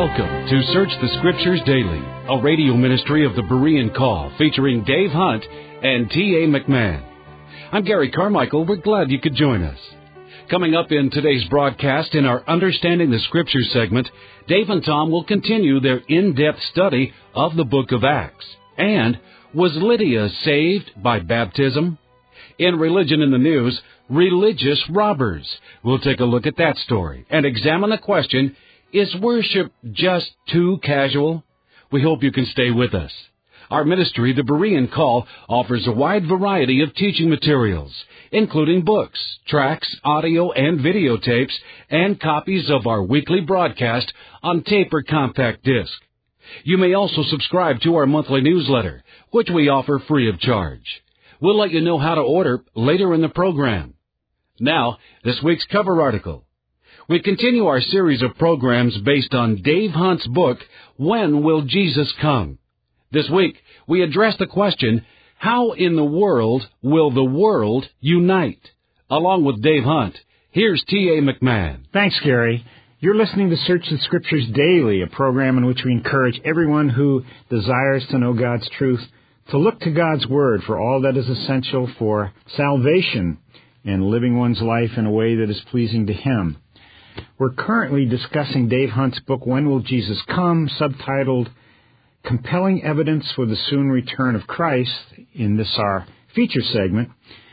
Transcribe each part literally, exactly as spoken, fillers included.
Welcome to Search the Scriptures Daily, a radio ministry of the Berean Call featuring Dave Hunt and T A McMahon. I'm Gary Carmichael. We're glad you could join us. Coming up in today's broadcast in our Understanding the Scriptures segment, Dave and Tom will continue their in-depth study of the book of Acts. And was Lydia saved by baptism? In Religion in the News, religious robbers. We'll take a look at that story and examine the question, is worship just too casual? We hope you can stay with us. Our ministry, the Berean Call, offers a wide variety of teaching materials, including books, tracts, audio and videotapes, and copies of our weekly broadcast on tape or compact disc. You may also subscribe to our monthly newsletter, which we offer free of charge. We'll let you know how to order later in the program. Now, this week's cover article. We continue our series of programs based on Dave Hunt's book, When Will Jesus Come? This week, we address the question, how in the world will the world unite? Along with Dave Hunt, here's T A McMahon. Thanks, Gary. You're listening to Search the Scriptures Daily, a program in which we encourage everyone who desires to know God's truth to look to God's Word for all that is essential for salvation and living one's life in a way that is pleasing to Him. We're currently discussing Dave Hunt's book, When Will Jesus Come?, subtitled Compelling Evidence for the Soon Return of Christ, in this our feature segment.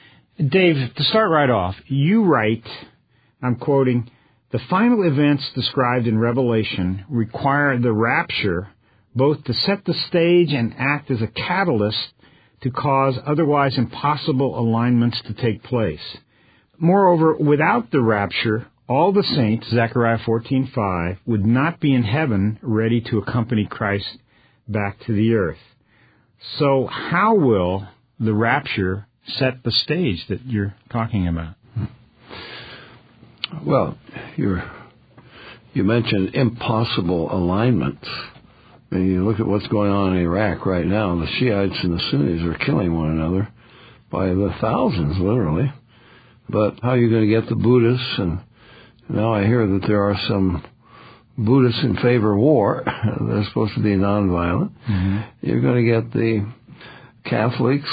Dave, to start right off, you write, I'm quoting, the final events described in Revelation require the rapture both to set the stage and act as a catalyst to cause otherwise impossible alignments to take place. Moreover, without the rapture, all the saints, Zechariah fourteen five, would not be in heaven ready to accompany Christ back to the earth. So how will the rapture set the stage that you're talking about? Well, you're, you mentioned impossible alignments. I mean, you look at what's going on in Iraq right now. The Shiites and the Sunnis are killing one another by the thousands, literally. But how are you going to get the Buddhists? And now I hear that there are some Buddhists in favor of war. They're supposed to be nonviolent. Mm-hmm. You're going to get the Catholics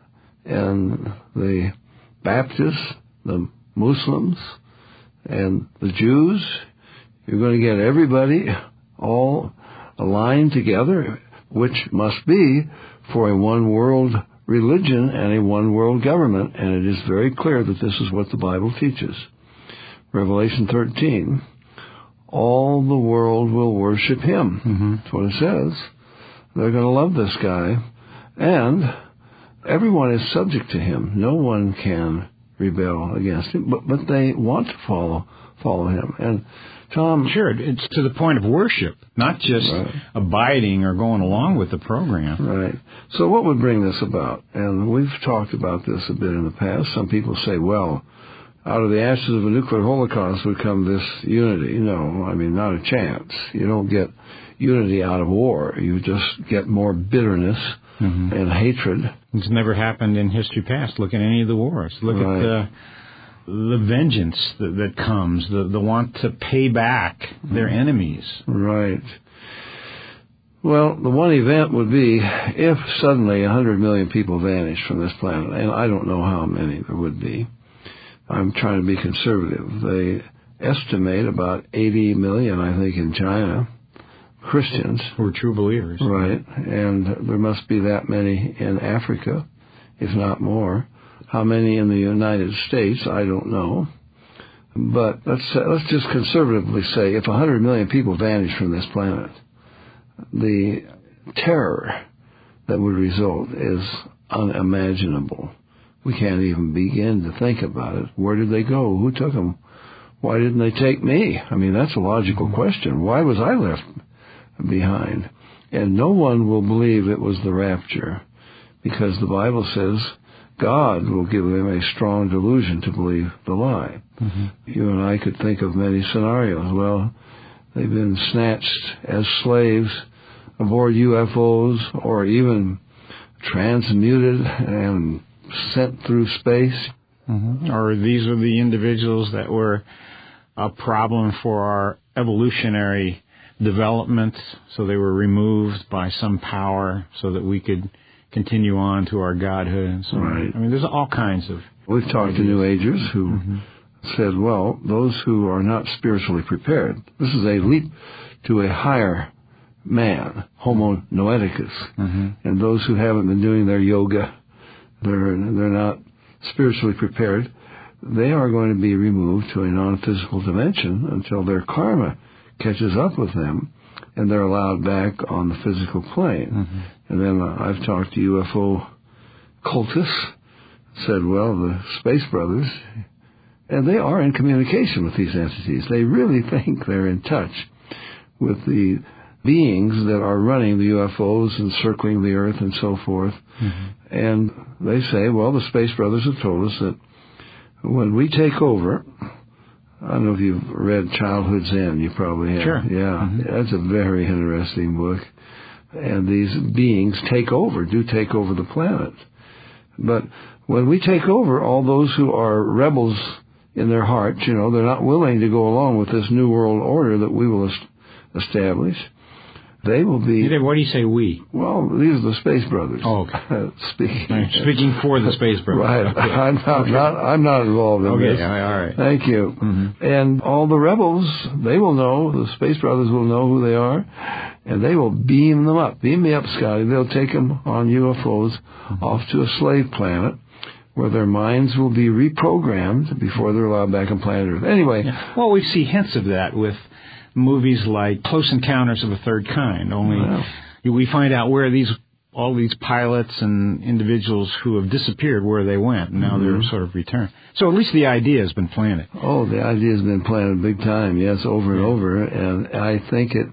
and the Baptists, the Muslims, and the Jews. You're going to get everybody all aligned together, which must be for a one-world religion and a one-world government. And it is very clear that this is what the Bible teaches. Revelation thirteen, all the world will worship Him. Mm-hmm. That's what it says. They're going to love this guy. And everyone is subject to Him. No one can rebel against Him, but, but they want to follow follow Him. And Tom... Sure, it's to the point of worship, not just right. abiding or going along with the program. Right. So what would bring this about? And we've talked about this a bit in the past. Some people say, well, out of the ashes of a nuclear holocaust would come this unity. No, I mean, not a chance. You don't get unity out of war. You just get more bitterness mm-hmm. and hatred. It's never happened in history past. Look at any of the wars. Look right. at the the vengeance that, that comes, the, the want to pay back their mm-hmm. enemies. Right. Well, the one event would be if suddenly one hundred million people vanished from this planet, and I don't know how many there would be. I'm trying to be conservative. They estimate about eighty million, I think, in China, Christians. Who are true believers. Right. And there must be that many in Africa, if not more. How many in the United States, I don't know. But let's let's just conservatively say if one hundred million people vanished from this planet, the terror that would result is unimaginable. We can't even begin to think about it. Where did they go? Who took them? Why didn't they take me? I mean, that's a logical question. Why was I left behind? And no one will believe it was the rapture, because the Bible says God will give them a strong delusion to believe the lie. Mm-hmm. You and I could think of many scenarios. Well, they've been snatched as slaves aboard U F Os, or even transmuted and sent through space. Mm-hmm. Or these are the individuals that were a problem for our evolutionary development, so they were removed by some power so that we could continue on to our godhood. So, right. I mean, there's all kinds of... We've talked ideas. to New Agers who mm-hmm. said, well, those who are not spiritually prepared, this is a leap to a higher man, Homo noeticus, mm-hmm. and those who haven't been doing their yoga, they're, they're not spiritually prepared, they are going to be removed to a non-physical dimension until their karma catches up with them and they're allowed back on the physical plane. Mm-hmm. And then uh, I've talked to U F O cultists, said, well, the Space Brothers, and they are in communication with these entities. They really think they're in touch with the beings that are running the U F Os and circling the Earth and so forth. Mm-hmm. And they say, well, the Space Brothers have told us that when we take over, I don't know if you've read Childhood's End, you probably have. Sure. Yeah, mm-hmm. That's a very interesting book. And these beings take over, do take over the planet. But when we take over, all those who are rebels in their hearts, you know, they're not willing to go along with this new world order that we will establish. They will be... What do you say, we? Well, these are the Space Brothers. Oh, okay. Speaking, Speaking for the Space Brothers. Right. Okay. I'm, not, okay. not, I'm not involved in okay. this. Okay, all right. Thank you. Mm-hmm. And all the rebels, they will know, the Space Brothers will know who they are, and they will beam them up. Beam me up, Scotty. They'll take them on U F Os mm-hmm. off to a slave planet where their minds will be reprogrammed before they're allowed back on planet Earth. Anyway. Yeah. Well, we see hints of that with movies like Close Encounters of a Third Kind, only wow. we find out where these all these pilots and individuals who have disappeared, where they went, and now mm-hmm. they're sort of returned. So at least the idea has been planted. Oh, the idea has been planted big time, yes, over and over, and I think it,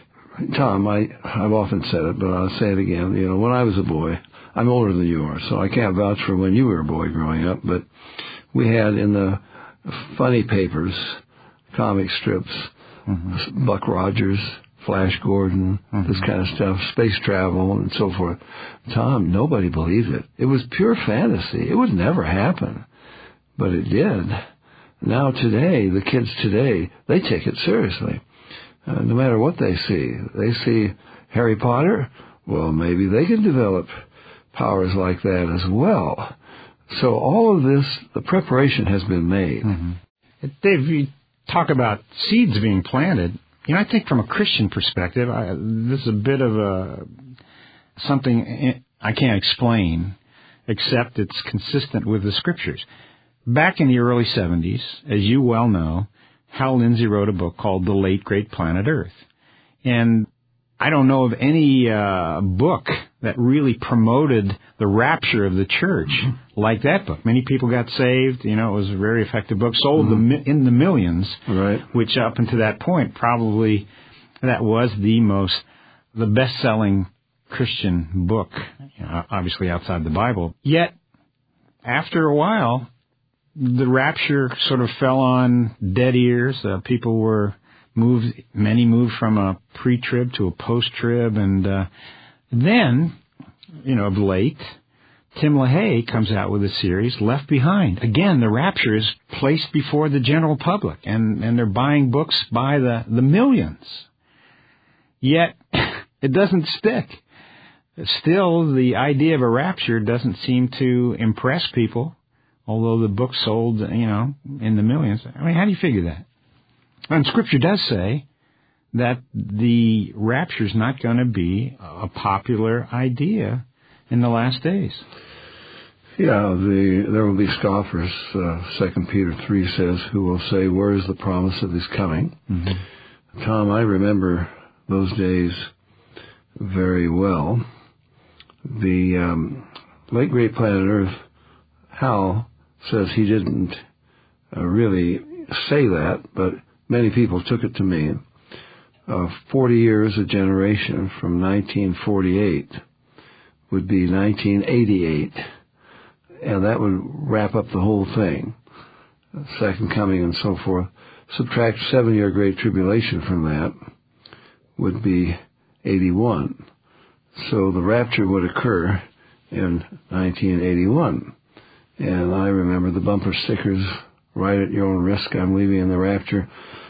Tom, I, I've often said it, but I'll say it again, you know, when I was a boy, I'm older than you are, so I can't vouch for when you were a boy growing up, but we had in the funny papers, comic strips, Mm-hmm. Buck Rogers, Flash Gordon, mm-hmm. this kind of stuff, space travel and so forth. Tom, nobody believed it. It was pure fantasy. It would never happen. But it did. Now today, the kids today, they take it seriously. Uh, no matter what they see. They see Harry Potter, well, maybe they can develop powers like that as well. So all of this, the preparation has been made. Mm-hmm. Dave, you talk about seeds being planted. You know, I think from a Christian perspective, I, this is a bit of a something I can't explain, except it's consistent with the Scriptures. Back in the early seventies, as you well know, Hal Lindsey wrote a book called The Late Great Planet Earth. And I don't know of any uh, book that really promoted the rapture of the church mm-hmm. like that book. Many people got saved. You know, it was a very effective book, sold mm-hmm. the, in the millions, right. which up until that point, probably that was the most, the best-selling Christian book, you know, obviously outside the Bible. Yet, after a while, the rapture sort of fell on dead ears. Uh, people were moved, many moved from a pre-trib to a post-trib, and uh, then, you know, of late, Tim LaHaye comes out with a series, Left Behind. Again, the rapture is placed before the general public, and, and they're buying books by the, the millions. Yet, it doesn't stick. Still, the idea of a rapture doesn't seem to impress people, although the book sold, you know, in the millions. I mean, how do you figure that? And Scripture does say that the rapture is not going to be a popular idea in the last days. Yeah, the, there will be scoffers. Uh, Second Peter three says, who will say, where is the promise of his coming? Mm-hmm. Tom, I remember those days very well. The um, late great planet Earth, Hal says he didn't uh, really say that, but many people took it to mean uh, forty years a generation from nineteen forty-eight would be nineteen eighty-eight, and that would wrap up the whole thing, second coming and so forth. Subtract seven-year Great Tribulation from that would be eighty-one. So the rapture would occur in nineteen eighty-one. And I remember the bumper stickers, right at your own risk, I'm leaving in the rapture.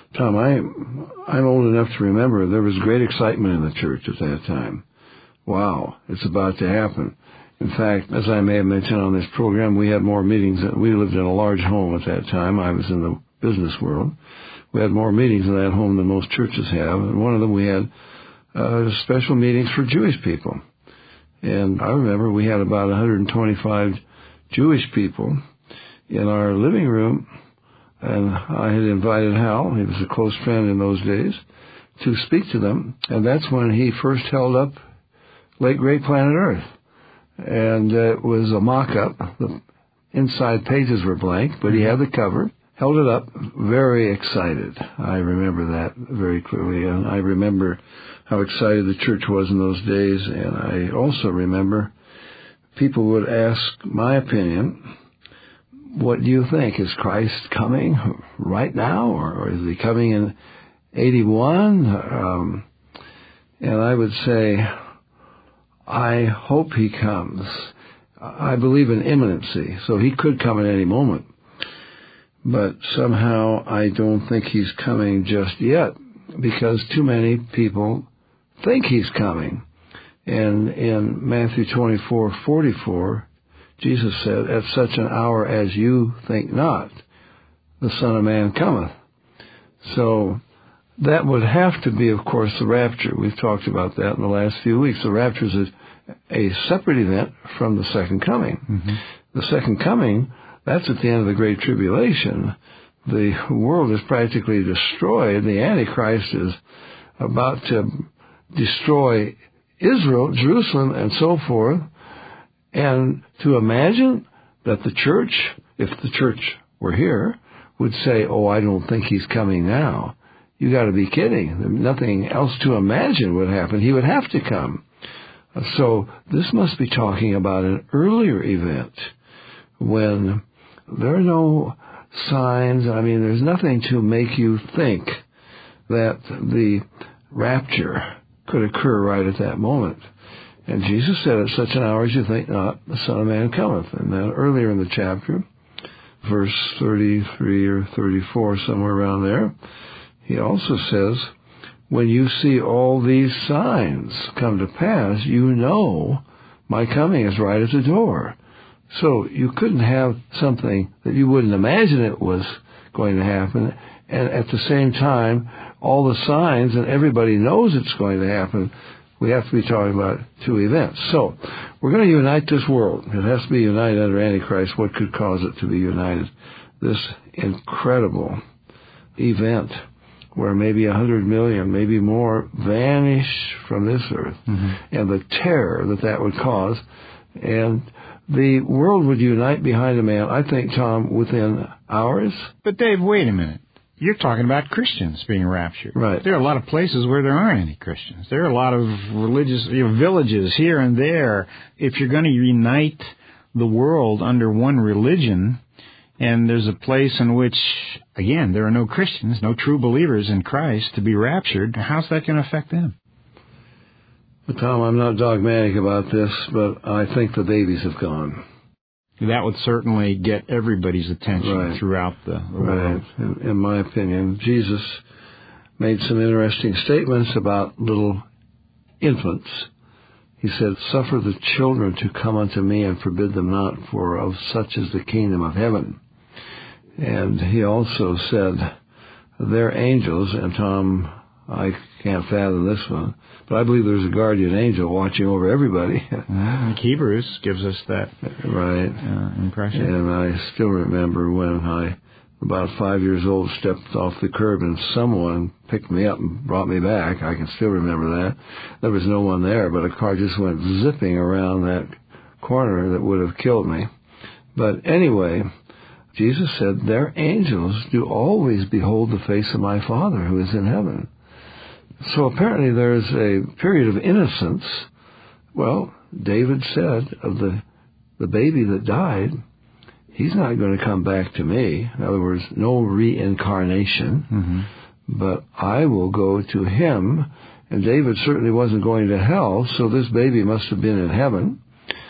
Tom, I, I'm old enough to remember there was great excitement in the church at that time. Wow, it's about to happen. In fact, as I may have mentioned on this program, we had more meetings. We lived in a large home at that time. I was in the business world. We had more meetings in that home than most churches have. And one of them we had uh, special meetings for Jewish people. And I remember we had about one hundred twenty-five Jewish people in our living room. And I had invited Hal, he was a close friend in those days, to speak to them. And that's when he first held up Late Great Planet Earth. And uh, it was a mock-up. The inside pages were blank, but he had the cover, held it up, very excited. I remember that very clearly. And I remember how excited the church was in those days. And I also remember people would ask my opinion. What do you think? Is Christ coming right now, or, or is he coming in eighty-one? Um, and I would say, I hope he comes. I believe in imminency, so he could come at any moment. But somehow I don't think he's coming just yet, because too many people think he's coming. And in Matthew twenty-four forty-four, Jesus said, at such an hour as you think not, the Son of Man cometh. So that would have to be, of course, the rapture. We've talked about that in the last few weeks. The rapture is a, a separate event from the second coming. Mm-hmm. The second coming, that's at the end of the Great Tribulation. The world is practically destroyed. The Antichrist is about to destroy Israel, Jerusalem, and so forth. And to imagine that the church, if the church were here, would say, oh, I don't think he's coming now. You got to be kidding. Nothing else to imagine would happen. He would have to come. So this must be talking about an earlier event when there are no signs. I mean, there's nothing to make you think that the rapture could occur right at that moment. And Jesus said, at such an hour as you think not, the Son of Man cometh. And then earlier in the chapter, verse thirty-three or thirty-four, somewhere around there, he also says, when you see all these signs come to pass, you know my coming is right at the door. So you couldn't have something that you wouldn't imagine it was going to happen, and at the same time, all the signs, and everybody knows it's going to happen. We have to be talking about two events. So we're going to unite this world. It has to be united under Antichrist. What could cause it to be united? This incredible event where maybe a hundred million, maybe more, vanish from this earth, mm-hmm. and the terror that that would cause. And the world would unite behind a man, I think, Tom, within hours. But Dave, wait a minute. You're talking about Christians being raptured. Right. There are a lot of places where there aren't any Christians. There are a lot of religious, you know, villages here and there. If you're going to unite the world under one religion, and there's a place in which, again, there are no Christians, no true believers in Christ to be raptured, how's that going to affect them? Well, Tom, I'm not dogmatic about this, but I think the babies have gone. That would certainly get everybody's attention right. throughout the, the world. Right. In, in my opinion, Jesus made some interesting statements about little infants. He said, suffer the children to come unto me and forbid them not, for of such is the kingdom of heaven. And he also said, their angels, and Tom, I can't fathom this one, but I believe there's a guardian angel watching over everybody. Well, Hebrews gives us that right uh, impression. And I still remember when I, about five years old, stepped off the curb and someone picked me up and brought me back. I can still remember that. There was no one there, but a car just went zipping around that corner that would have killed me. But anyway, Jesus said, their angels do always behold the face of my Father who is in heaven. So apparently there's a period of innocence. Well, David said of the the baby that died, he's not going to come back to me. In other words, no reincarnation, mm-hmm. but I will go to him. And David certainly wasn't going to hell, so this baby must have been in heaven.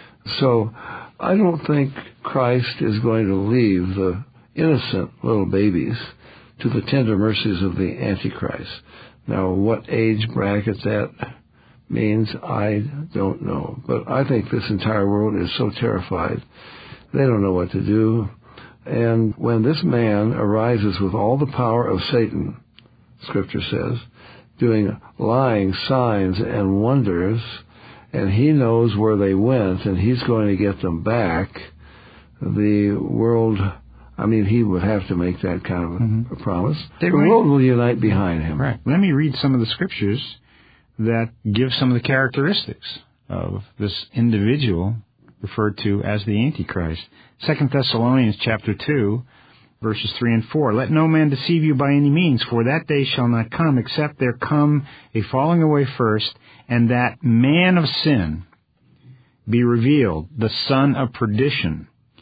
So I don't think Christ is going to leave the innocent little babies to the tender mercies of the Antichrist. Now, what age bracket that means, I don't know. But I think this entire world is so terrified, they don't know what to do. And when this man arises with all the power of Satan, Scripture says, doing lying signs and wonders, and he knows where they went, and he's going to get them back, the world, I mean, he would have to make that kind of a, mm-hmm. a promise. They the might, world will unite behind him. Right. Let me read some of the Scriptures that give some of the characteristics of this individual referred to as the Antichrist. Second Thessalonians chapter two, verses three and four. Let no man deceive you by any means, for that day shall not come, except there come a falling away first, and that man of sin be revealed, the son of perdition,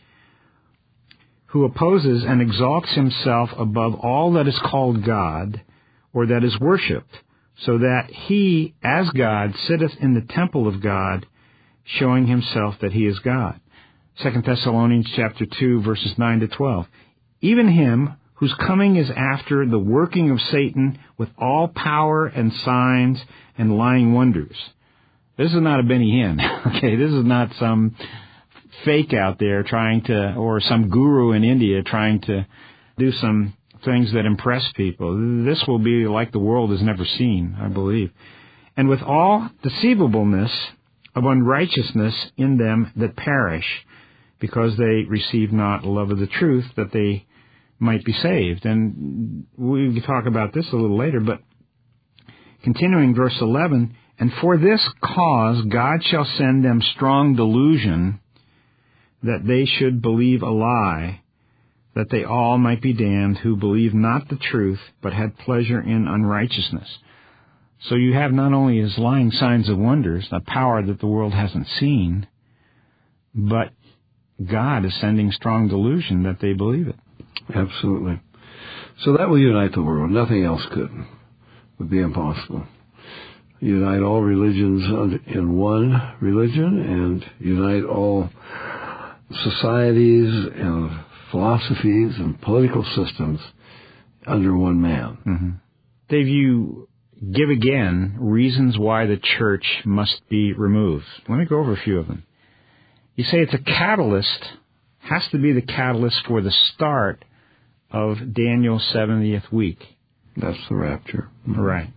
who opposes and exalts himself above all that is called God, or that is worshipped, so that he, as God, sitteth in the temple of God, showing himself that he is God. Second Thessalonians chapter two, verses nine to twelve. Even him whose coming is after the working of Satan with all power and signs and lying wonders. This is not a Benny Hinn, okay? This is not some fake out there trying to, or some guru in India trying to do some things that impress people. This will be like the world has never seen, I believe. And with all deceivableness of unrighteousness in them that perish, because they receive not the love of the truth, that they might be saved. And we can talk about this a little later, but continuing verse eleven, and for this cause God shall send them strong delusion, that they should believe a lie, that they all might be damned who believe not the truth, but had pleasure in unrighteousness. So you have not only his lying signs of wonders, a power that the world hasn't seen, but God is sending strong delusion that they believe it. Absolutely. So that will unite the world. Nothing else could. It would be impossible. Unite all religions in one religion, and unite all societies and philosophies and political systems under one man. Mm-hmm. Dave, you give again reasons why the church must be removed. Let me go over a few of them. You say it's a catalyst, has to be the catalyst for the start of Daniel's seventieth week. That's the rapture. Mm-hmm. Right.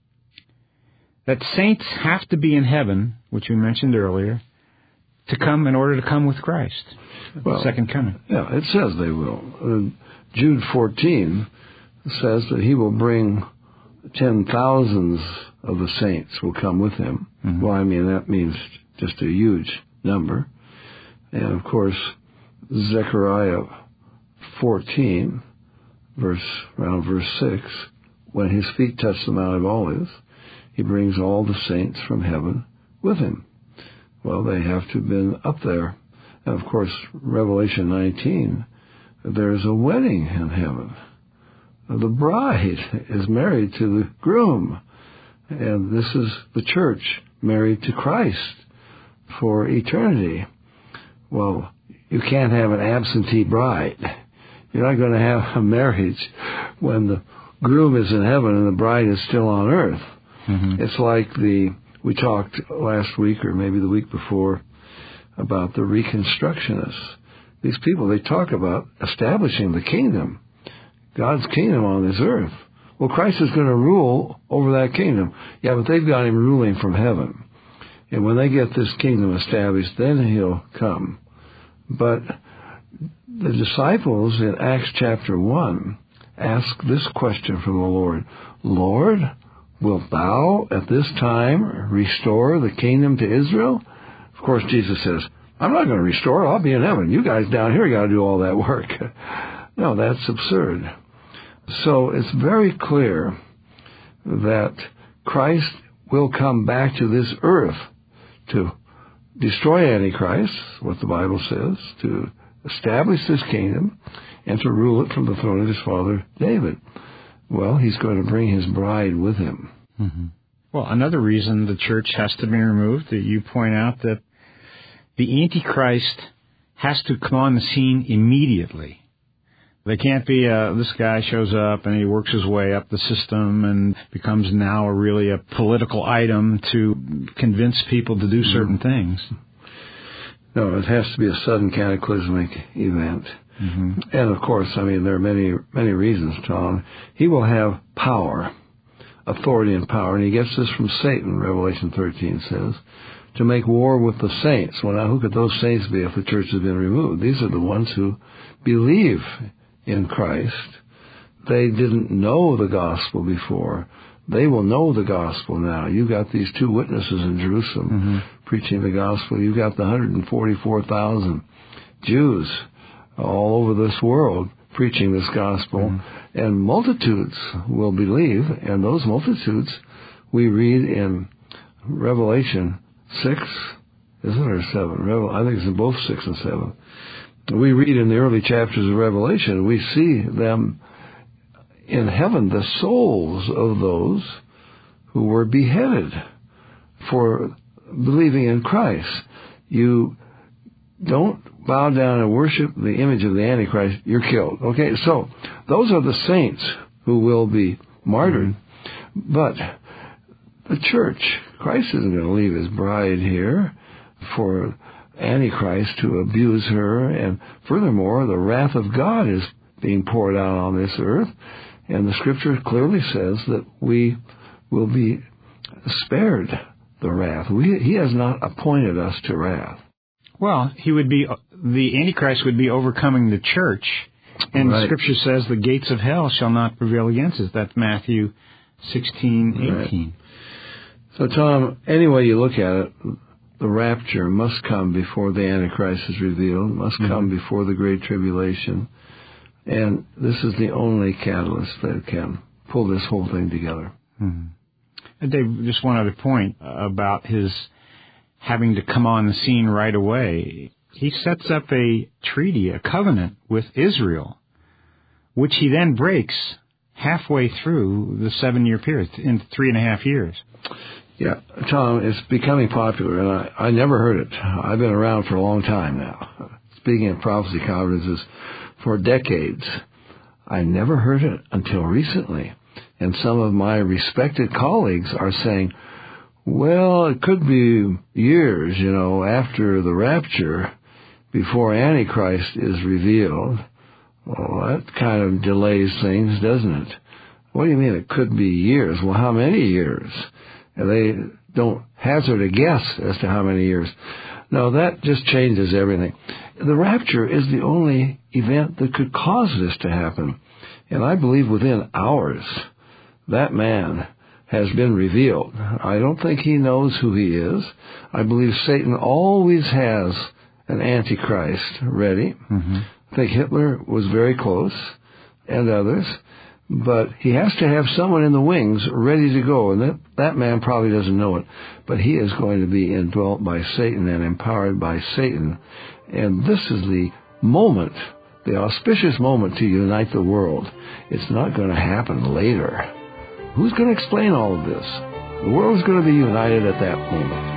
That saints have to be in heaven, which we mentioned earlier, to come in order to come with Christ. Well, the second coming. Yeah, it says they will. Uh, Jude fourteen says that he will bring ten thousands of the saints will come with him. Mm-hmm. Well, I mean, that means just a huge number. And, of course, Zechariah fourteen, verse around verse six, when his feet touch the Mount of Olives, he brings all the saints from heaven with him. Well, they have to have been up there. And, of course, Revelation nineteen, there's a wedding in heaven. The bride is married to the groom. And this is the church married to Christ for eternity. Well, you can't have an absentee bride. You're not going to have a marriage when the groom is in heaven and the bride is still on earth. Mm-hmm. It's like the, we talked last week or maybe the week before about the Reconstructionists. These people, they talk about establishing the kingdom, God's kingdom on this earth. Well, Christ is going to rule over that kingdom. Yeah, but they've got him ruling from heaven. And when they get this kingdom established, then he'll come. But the disciples in Acts chapter one ask this question from the Lord, Lord, wilt thou at this time restore the kingdom to Israel? Of course, Jesus says, I'm not going to restore it. I'll be in heaven. You guys down here got to do all that work. No, that's absurd. So it's very clear that Christ will come back to this earth to destroy Antichrist, what the Bible says, to establish this kingdom, and to rule it from the throne of his father David. Well, he's going to bring his bride with him. Mm-hmm. Well, another reason the church has to be removed, that you point out that the Antichrist has to come on the scene immediately. They can't be, uh, this guy shows up and he works his way up the system and becomes now a really a political item to convince people to do certain mm-hmm. things. No, it has to be a sudden cataclysmic event. Mm-hmm. And of course, I mean, there are many, many reasons, Tom. He will have power, authority and power, and he gets this from Satan, Revelation thirteen says, to make war with the saints. Well, now, who could those saints be if the church has been removed? These are the ones who believe in Christ. They didn't know the gospel before. They will know the gospel now. You've got these two witnesses in Jerusalem mm-hmm. preaching the gospel. You've got the one hundred forty-four thousand Jews all over this world preaching this gospel. Mm-hmm. And multitudes will believe, and those multitudes we read in Revelation six, isn't it, or seven? Revel- I think it's in both six and seven. We read in the early chapters of Revelation, we see them in heaven, the souls of those who were beheaded for believing in Christ. You don't bow down and worship the image of the Antichrist, you're killed. Okay, so those are the saints who will be martyred. Mm-hmm. But the church, Christ isn't going to leave his bride here for Antichrist to abuse her, and furthermore, the wrath of God is being poured out on this earth, and the Scripture clearly says that we will be spared the wrath. We, he has not appointed us to wrath. Well, he would be, the Antichrist would be overcoming the church, and right. the Scripture says the gates of hell shall not prevail against us. That's Matthew sixteen eighteen. Right. So, Tom, any way you look at it, the rapture must come before the Antichrist is revealed, must mm-hmm. come before the Great Tribulation. And this is the only catalyst that can pull this whole thing together. Mm-hmm. And Dave, just one other point about his having to come on the scene right away. He sets up a treaty, a covenant with Israel, which he then breaks halfway through the seven-year period, in three and a half years. Yeah, Tom, it's becoming popular, and I, I never heard it. I've been around for a long time now, speaking at prophecy conferences for decades. I never heard it until recently. And some of my respected colleagues are saying, well, it could be years, you know, after the rapture before Antichrist is revealed. Well, that kind of delays things, doesn't it? What do you mean it could be years? Well, how many years? And they don't hazard a guess as to how many years. No, that just changes everything. The rapture is the only event that could cause this to happen. And I believe within hours, that man has been revealed. I don't think he knows who he is. I believe Satan always has an Antichrist ready. Mm-hmm. I think Hitler was very close, and others. But he has to have someone in the wings ready to go, and that, that man probably doesn't know it. But he is going to be indwelt by Satan and empowered by Satan. And this is the moment, the auspicious moment to unite the world. It's not going to happen later. Who's going to explain all of this? The world is going to be united at that moment.